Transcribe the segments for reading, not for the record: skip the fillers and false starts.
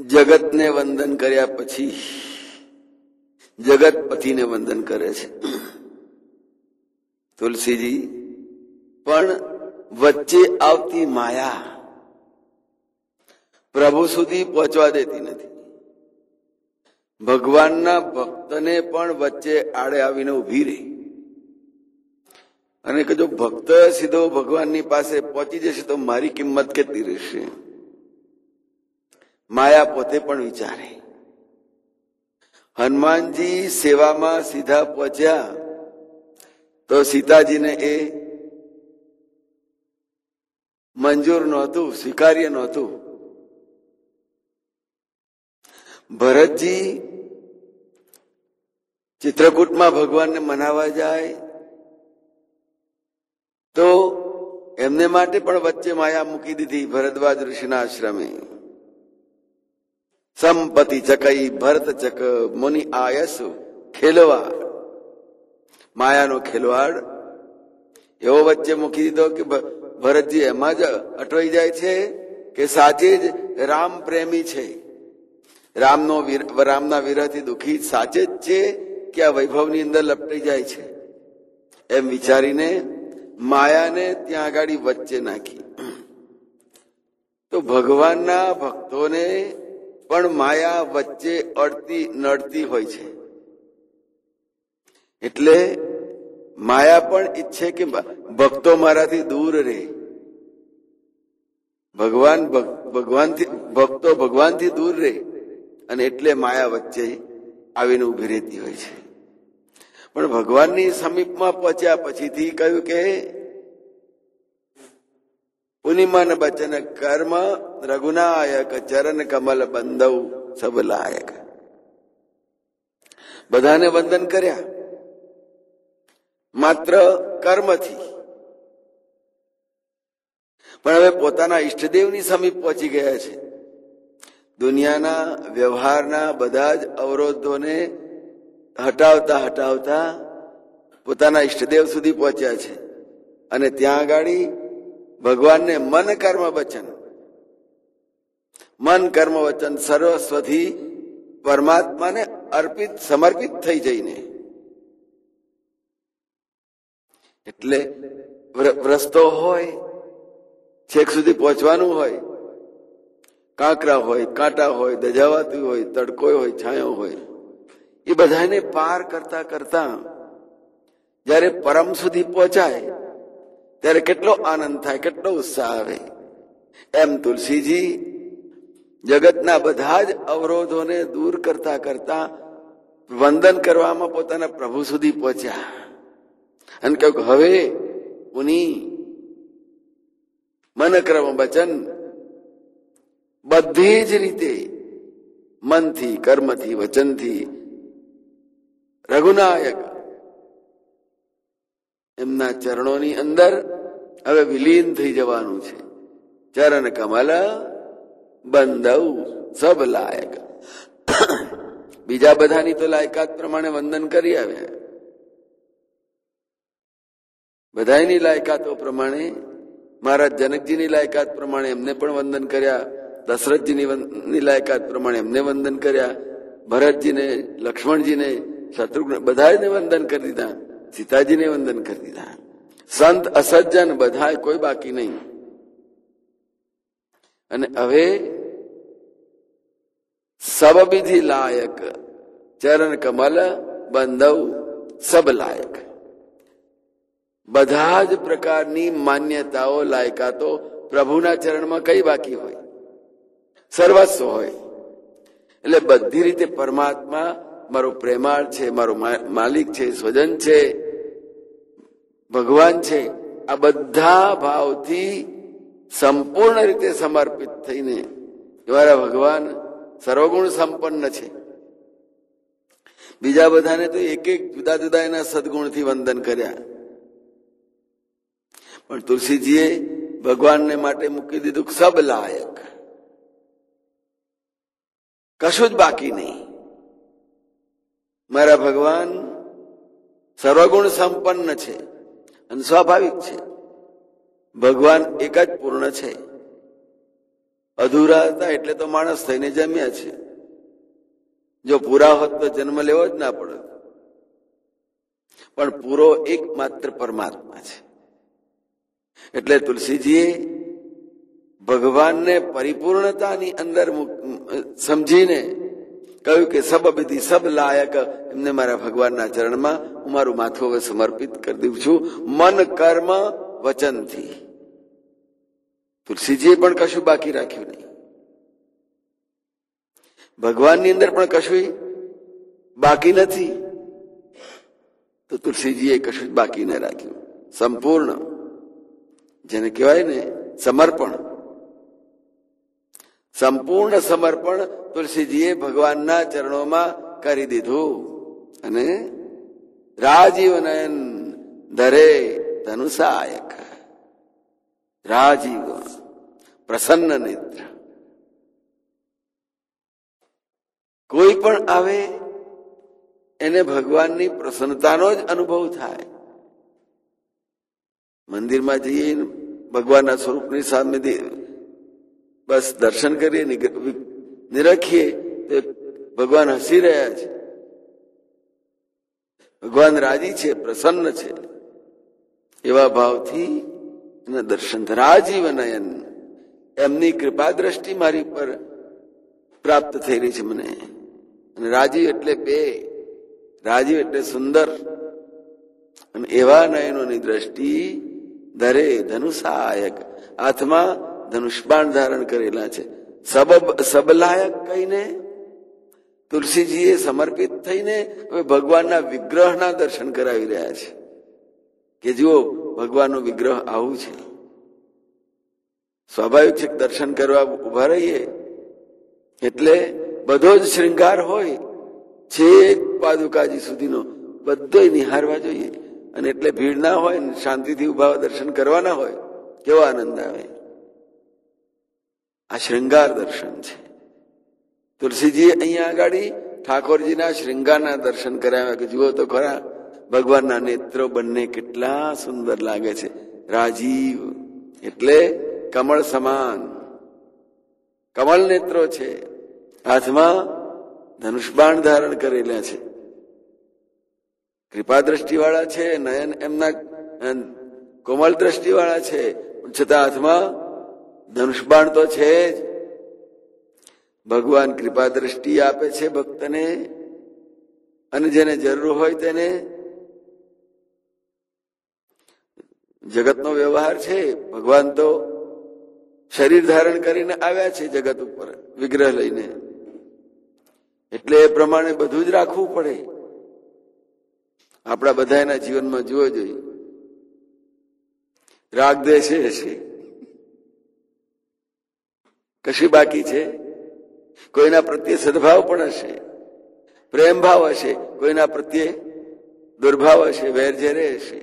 જગતને વંદન કર્યા પછી જગતપતિને વંદન કરે છે. તુલસીજી પણ વચ્ચે આવતી માયા પ્રભુ સુધી પહોંચવા દેતી નથી. ભગવાનના ભક્તને પણ વચ્ચે આડે આવીને ઉભી રહી અને કે જો ભક્ત સીધો ભગવાનની પાસે પહોંચી જશે તો મારી કિંમત કેટલી રહેશે. માયા પોતે પણ વિચારે. હનુમાનજી સેવામાં સીધા પહોંચ્યા તો સીતાજીને એ મંજૂર નહોતું, સ્વીકાર્ય નહોતું. ભરતજી ચિત્રકૂટમાં ભગવાનને મનાવવા જાય તો એમને માટે પણ વચ્ચે માયા મૂકી દીધી. ભરદ્વાજ ઋષિના આશ્રમે સંપત્તિ ચકઈ ભરત ચક મુનિ આયસુ ખેલવાડ, માયાનો ખેલવાડ એવો વચ્ચે મૂકી દીધો કે ભરતજી એમાં જ અટવાઈ જાય છે કે સાચે જ રામ પ્રેમી છે, રામના વિરહથી દુઃખી સાચે જ છે કે આ વૈભવની અંદર લપટાઈ જાય છે, એમ વિચારીને માયાને ત્યાં આગળ વચ્ચે નાખી. તો ભગવાનના ભક્તોને પણ માયા વચ્ચે અડતી નડતી હોય છે. એટલે માયા પણ ઈચ્છે કે ભક્તો મારાથી દૂર રહે. ભક્તો ભગવાનથી દૂર રહે અને એટલે માયા વચ્ચે આવીને ઉભી રહેતી હોય છે. પણ ભગવાનની સમીપમાં પહોંચ્યા પછીથી કહ્યું કે પુનિમન બચન કર્મ રઘુનાયક ચરણ કમલ બંધવ સબ લાયક. બધાને વંદન કર્યા માત્ર કર્મથી, પણ હવે પોતાના ઈષ્ટદેવની સમીપ પહોંચી ગયા છે. દુનિયાના વ્યવહારના બધા જ અવરોધોને હટાવતા હટાવતા પોતાના ઈષ્ટદેવ સુધી પહોંચ્યા છે અને ત્યાં આગળ ભગવાનને મન કર્મ વચન સર્વસ્વથી પરમાત્માને સમર્પિત થઈ જઈને. એટલે રસ્તો હોય, છેક સુધી પહોંચવાનું હોય, કાંકરા હોય, કાંટા હોય, દજાવાતું હોય, તડકો હોય, છાંયો હોય, એ બધાને પાર કરતા કરતા જયારે પરમ સુધી પહોંચાય ત્યારે કેટલો આનંદ થાય, કેટલો ઉત્સાહ આવે. એમ તુલસીજી જગતના બધા જ અવરોધોને દૂર કરતા કરતા વંદન કરવામાં પોતાના પ્રભુ સુધી પહોંચ્યા અને કહ્યું હવે પુની મન કર્મ વચન બધી જ રીતે મનથી, કર્મથી, વચનથી રઘુનાયક એમના ચરણોની અંદર હવે વિલીન થઈ જવાનું છે. ચરણ કમલ બંધવ સબ લાયક. બીજા બધાની તો લાયકાત પ્રમાણે વંદન કરી આવ્યા. બધાની લાયકાતો પ્રમાણે, મહારાજ જનકજીની લાયકાત પ્રમાણે એમને પણ વંદન કર્યા, દશરથજીની લાયકાત પ્રમાણે એમને વંદન કર્યા, ભરતજીને, લક્ષ્મણજીને, શત્રુઘ્ન બધાને વંદન કરી દીધા, સીતાજીને વંદન કરી દીધા. સંત અસજ્જન બધા કોઈ બાકી નહીં. અને હવે સબવિધિ લાયક ચરણ કમલ બંધવ સબ લાયક. બધા જ પ્રકારની માન્યતાઓ, લાયકાતો પ્રભુના ચરણમાં કઈ બાકી હોય? સર્વસ્વ હોય. એટલે બધી રીતે પરમાત્મા મારો પ્રેમાળ છે, મારો માલિક છે, સ્વજન છે, ભગવાન છે, આ બધા ભાવથી સંપૂર્ણ રીતે સમર્પિત થઈને દ્વારા ભગવાન સર્વગુણ સંપન્ન છે. બીજા બધાને તો એક એક જુદા જુદા એના સદગુણથી વંદન કર્યા, પણ તુલસીજીએ ભગવાનને માટે મૂકી દીધું સબ લાયક, કશું જ બાકી નહીં. મારા ભગવાન સર્વગુણ સંપન્ન છે અને સ્વાભાવિક છે. ભગવાન એક જ પૂર્ણ છે. અધૂરા હતા એટલે તો માણસ થઈને જમ્યા છે. જો પૂરા હોત તો જન્મ લેવો જ ના પડે. પણ પૂરો એકમાત્ર પરમાત્મા છે. એટલે તુલસીજીએ ભગવાનને પરિપૂર્ણતાની અંદર સમજીને કહ્યું કે સબ વિધિ સબ લાયક એમને મારા ભગવાનના ચરણમાં હું મારું માથું હવે સમર્પિત કરી દઉં છું, મન કર્મ વચનથી. તુલસીજીએ પણ કશું બાકી રાખ્યું નહીં. ભગવાનની અંદર પણ કશું બાકી નથી, તો તુલસીજીએ કશું બાકી ન રાખ્યું. સંપૂર્ણ, જેને કહેવાય ને સમર્પણ, સંપૂર્ણ સમર્પણ તુલસીજીએ ભગવાનના ચરણોમાં કરી દીધું. અને રાજીવ નયન ધરે ધનુષાયક, રાજીવ પ્રસન્ન નેત્ર. કોઈ પણ આવે એને ભગવાનની પ્રસન્નતાનો જ અનુભવ થાય. મંદિરમાં જઈએ, ભગવાનના સ્વરૂપની સામે બસ દર્શન કરીએ, નિરખીએ તો ભગવાન હસી રહ્યા છે, ભગવાન રાજી છે, પ્રસન્ન છે, એવા ભાવથી એના દર્શન. રાજીવ નયન, એમની કૃપા દ્રષ્ટિ મારી પર પ્રાપ્ત થઈ રહી છે મને. અને રાજીવ એટલે બે, રાજીવ એટલે સુંદર. અને એવા નયનોની દ્રષ્ટિ ધરે ધનુષાયક, હાથમાં ધનુષબાણ ધારણ કરેલા છે. સબલાયક કહીને તુલસીજીએ સમર્પિત થઈને હવે ભગવાનના વિગ્રહના દર્શન કરાવી રહ્યા છે કે જુઓ ભગવાનનો વિગ્રહ આવું છે. સ્વાભાવિક છે દર્શન કરવા ઉભા રહીએ એટલે બધો જ શ્રૃંગાર હોય, છેક પાદુકાજી સુધીનો બધો નિહારવા જોઈએ. અને એટલે ભીડ ના હોય ને શાંતિથી ઉભા દર્શન કરવાના હોય, કેવો આનંદ આવે. આ શ્રૃંગાર દર્શન છે. તુલસીજીએ અહીંયા આગળ ઠાકોરજીના શ્રૃંગારના દર્શન કરાવ્યા કે જુઓ તો ખરા ભગવાનના નેત્રો બંને કેટલા સુંદર લાગે છે. રાજીવ એટલે કમળ સમાન, કમળ નેત્રો છે, હાથમાં ધનુષબાણ ધારણ કરેલા છે, કૃપા દ્રષ્ટિ વાળા છે, નયન એમના કોમળ દ્રષ્ટિ વાળા છે, છતાં હાથમાં ધનુષબાણ તો છે જ. ભગવાન કૃપા દ્રષ્ટિ આપે છે ભક્તને, અને જેને જરૂર હોય તેને. જગતનો વ્યવહાર છે, ભગવાન તો શરીર ધારણ કરીને આવ્યા છે જગત ઉપર વિગ્રહ લઈને, એટલે એ પ્રમાણે બધું જ રાખવું પડે. આપણા બધાના જીવનમાં જોવો જોઈએ, રાગ દ્વેષ હશે, કશું બાકી છે? કોઈના પ્રત્યે સદભાવ પણ હશે, પ્રેમ ભાવ હશે, કોઈના પ્રત્યે દુર્ભાવ હશે, વેરઝેરે હશે.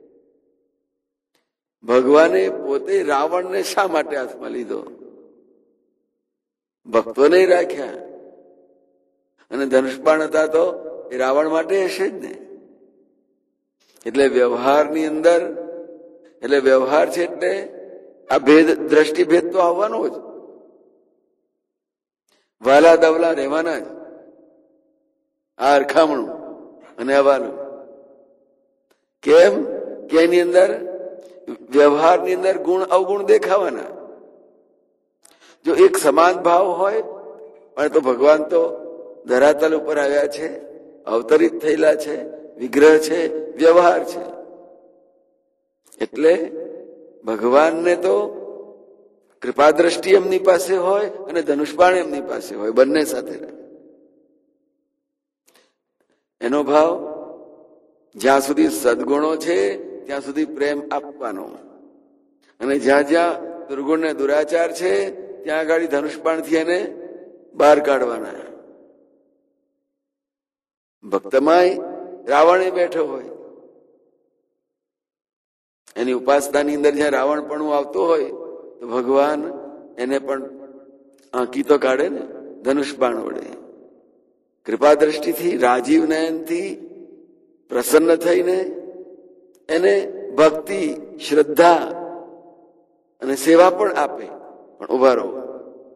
ભગવાને પોતે રાવણને શા માટે હાથમાં લીધો? ભક્તોને રાખ્યા, અને ધનુષબાણ હતા તો એ રાવણ માટે હશે જ ને. એટલે વ્યવહારની અંદર, એટલે વ્યવહાર છે એટલે આ ભેદ, દ્રષ્ટિભેદ તો આવવાનો જ. વાલા દવલા રહેવાના જ, આ અરખામણું અને અવાલું. કેમ કે એની અંદર વ્યવહારની અંદર ગુણ અવગુણ દેખાવાના. જો એક સમાન ભાવ હોય, પણ તો ભગવાન તો ધરાતલ ઉપર આવ્યા છે, અવતરિત થયેલા છે, વિગ્રહ છે, વ્યવહાર છે. એટલે ભગવાનને તો કૃપા દ્રષ્ટિ એમની પાસે હોય અને ધનુષબાણ એમની પાસે હોય, બંને સાથે રહે. એનો ભાવ જ્યાં સુધી સદગુણો છે ત્યાં સુધી પ્રેમ આપવાનો, અને જ્યાં જ્યાં દુર્ગુણ ને દુરાચાર છે ત્યાં આગળ ધનુષબાણથી એને બહાર કાઢવાના. ભક્તમાંય રાવણે બેઠો હોય, એની ઉપાસનાની અંદર જ્યાં રાવણપણું આવતું હોય તો ભગવાન એને પણ આંકી તો કાઢે ને ધનુષબાણ વડે. કૃપા દ્રષ્ટિથી, રાજીવ નયનથી પ્રસન્ન થઈને એને ભક્તિ, શ્રદ્ધા અને સેવા પણ આપે. પણ ઉભા રહો,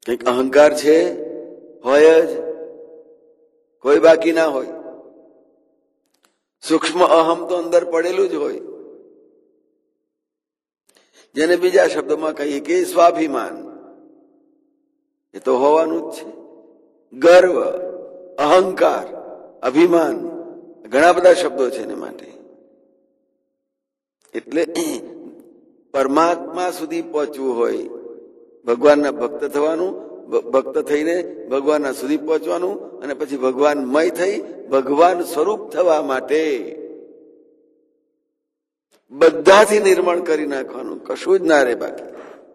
કંઈક અહંકાર છે, હોય જ, કોઈ બાકી ના હોય. સૂક્ષ્મ અહમ તો અંદર પડેલું જ હોય, જેને બીજા શબ્દોમાં કહીએ કે સ્વાભિમાન, એ તો હોવાનું જ છે. ગર્વ, અહંકાર, અભિમાન, ઘણા બધા શબ્દો છે એને માટે. એટલે પરમાત્મા સુધી પહોંચવું હોય, ભગવાનના ભક્ત થવાનું, ભક્ત થઈને ભગવાનના સુધી પહોંચવાનું, અને પછી ભગવાનમય થઈ ભગવાન સ્વરૂપ થવા માટે બધાથી નિર્મળ કરી નાખવાનું, કશું જ ના રે બાકી.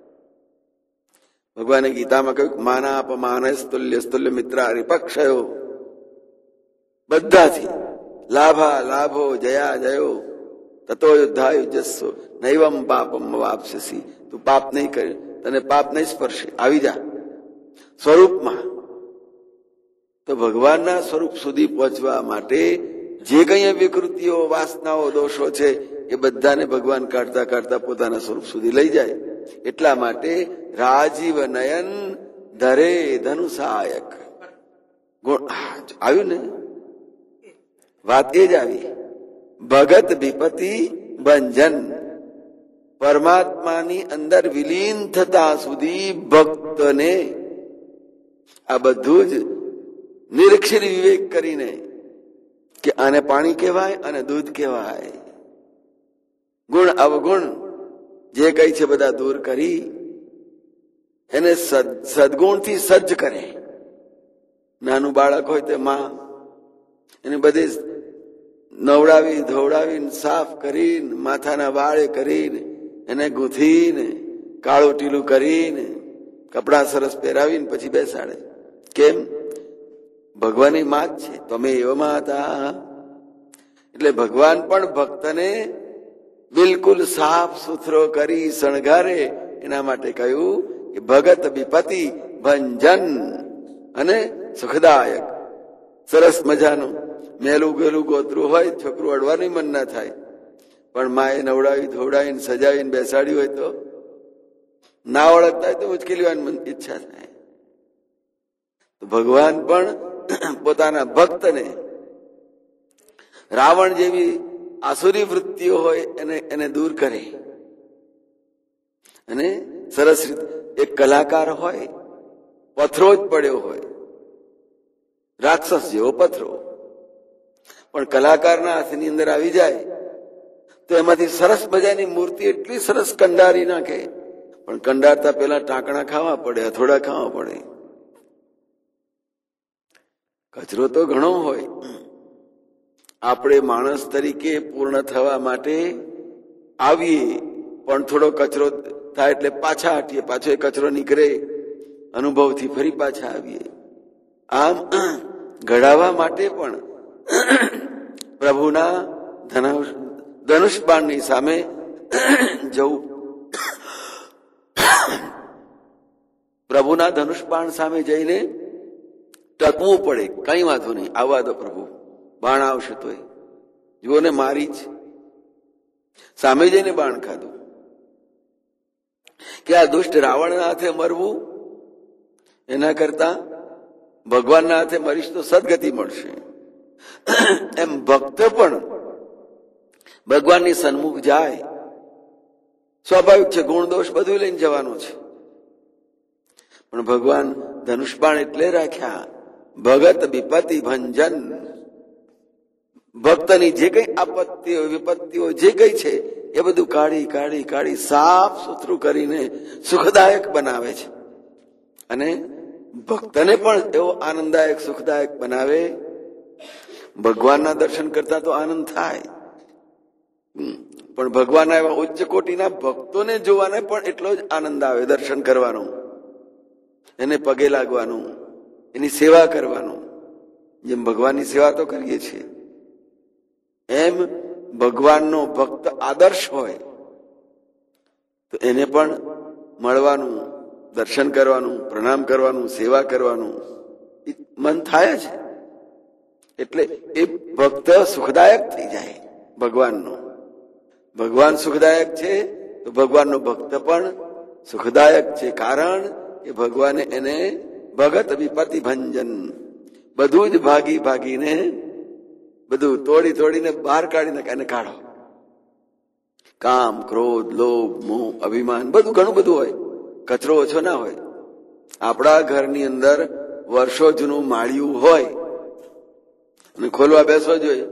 ભગવાને ગીતામાં કહ્યું, માનાપમાનસ તુલ્ય સ્તુલ્ય મિત્રા રિપક્ષયો, બધાથી લાભા લાભો જયા જયો તતો યુદ્ધા યુજસ્વ નૈવમ પાપમ વાપસસી. તું પાપ નહીં કરે, તને પાપ નહીં સ્પર્શે, આવી જા સ્વરૂપમાં. તો ભગવાનના સ્વરૂપ સુધી પહોંચવા માટે જે કઈ વિકૃતિઓ, વાસનાઓ, દોષો છે એ બધાને ભગવાન કાઢતા કાઢતા પોતાના સ્વરૂપ સુધી લઈ જાય. એટલા માટે રાજીવ નયન ધરે ધનુષાયક ગુણ આવ્યું ને, વાત એ જ આવી. ભગત વિપતિ ભંજન, પરમાત્માની અંદર વિલીન થતા સુધી ભક્તને આ બધું જ નિરીક્ષર વિવેક કરીને કે આને પાણી કહેવાય અને દૂધ કહેવાય, ગુણ અવગુણ જે કઈ છે બધા દૂર કરી એને સદગુણથી સજ્જ કરે. નાનું બાળક હોય તે માં એને બધી નવડાવી ધોવડાવીને સાફ કરીને માથાના વાળે કરીને એને ગૂંથીને કાળું ટીલું કરીને કપડા સરસ પહેરાવીને પછી બેસાડે. કેમ? ભગવાનની માં જ છે, તમે એવામાં હતા. એટલે ભગવાન પણ ભક્તને બિલકુલ સાફ સુથરો કરી શણગારે. એના માટે કહ્યું કે ભગત વિપતિ ભંજન અને સુખદાયક. સરસ મજાનું મેલું ગેલું ગોતરું હોય, છોકરું અડવાનું મન ના થાય, પણ માએ નવડાવી ધોવડાવીને સજાવીને બેસાડ્યું હોય તો ના ઓળખતા હોય તો ઉચકેલવાની ઈચ્છા થાય. તો ભગવાન પણ પોતાના ભક્તને રાવણ જેવી આસુરી વૃત્તિઓ હોય એને દૂર કરે. અને સરસ રીતે એક કલાકાર હોય, પથરો જ પડ્યો હોય, રાક્ષસ જેવો પથરો, પણ કલાકારના હાથની અંદર આવી જાય તો એમાંથી સરસ મજાની મૂર્તિ એટલી સરસ કંડારી નાખે. પણ કંડારતા પેલા ટાંકણા ખાવા પડે, હથોડા ખાવા પડે. કચરો તો ઘણો હોય. આપણે માણસ તરીકે પૂર્ણ થવા માટે આવીએ, પણ થોડો કચરો થાય એટલે પાછા હટીએ, પાછો એ કચરો નીકળે, અનુભવથી ફરી પાછા આવીએ. આમ ઘડાવા માટે પણ પ્રભુના ધનુષબાણની સામે જવું, પ્રભુના ધનુષબાણ સામે જઈને ટકવું પડે. કઈ વાંધો નહીં, આવવા દો પ્રભુ, બાણ આવશે તોય, જુઓ ને મારી જ સામે જઈને બાણ ખાધું. કે આ દુષ્ટ રાવણના હાથે મરવું એના કરતા ભગવાનના હાથે મરીશ તો સદગતિ મળશે. એમ ભક્ત પણ ભગવાનની સન્મુખ જાય, સ્વાભાવિક છે, ગુણ દોષ બધું લઈને જવાનું છે. પણ ભગવાન ધનુષબાણ એટલે રાખ્યા ભગત વિપતિ ભંજન. ભક્તની જે કઈ આપત્તિઓ વિપત્તિઓ જે કઈ છે એ બધું કાઢી કાઢી કાઢી સાફ સુથરું કરીને સુખદાયક બનાવે છે. અને ભક્તને પણ એવો આનંદદાયક સુખદાયક બનાવે. ભગવાનના દર્શન કરતા તો આનંદ થાય, પણ ભગવાનના એવા ઉચ્ચ કોટીના ભક્તોને જોવાને પણ એટલો જ આનંદ આવે. દર્શન કરવાનો, એને પગે લાગવાનું, એની સેવા કરવાનું. જેમ ભગવાનની સેવા તો કરીએ છીએ, એમ ભગવાનનો ભક્ત આદર્શ હોય તો એને પણ મળવાનું, દર્શન કરવાનું, પ્રણામ કરવાનું, સેવા કરવાનું મન થાય છે. એટલે એ ભક્ત સુખદાયક થઈ જાય ભગવાનનો. ભગવાન સુખદાયક છે તો ભગવાનનો ભક્ત પણ સુખદાયક છે. કારણ કે ભગવાને એને ભગત વિપત્તિ ભંજન, બધું જ ભાગી ભાગીને બધું તોડી તોડીને બહાર કાઢીને એને કાઢો. કામ, ક્રોધ, લોભ, મોહ, અભિમાન બધું ઘણું બધું હોય, કચરો ઓછો ના હોય. આપણા ઘરની અંદર વર્ષો જૂનું માળિયું હોય અને ખોલવા બેસવો જોઈએ,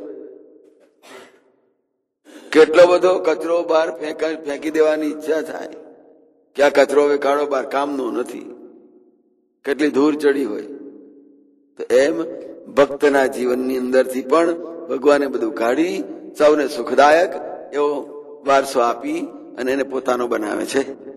કેટલો બધો કચરો બહાર ફેંકી દેવાની ઈચ્છા થાય કે આ કચરો હવે કાઢો બહાર, કામનો નથી, કેટલી ધૂળ ચડી હોય. તો એમ ભક્તના જીવનની અંદરથી પણ ભગવાને બધું કાઢી સૌને સુખદાયક એવો વારસો આપી અને એને પોતાનો બનાવે છે.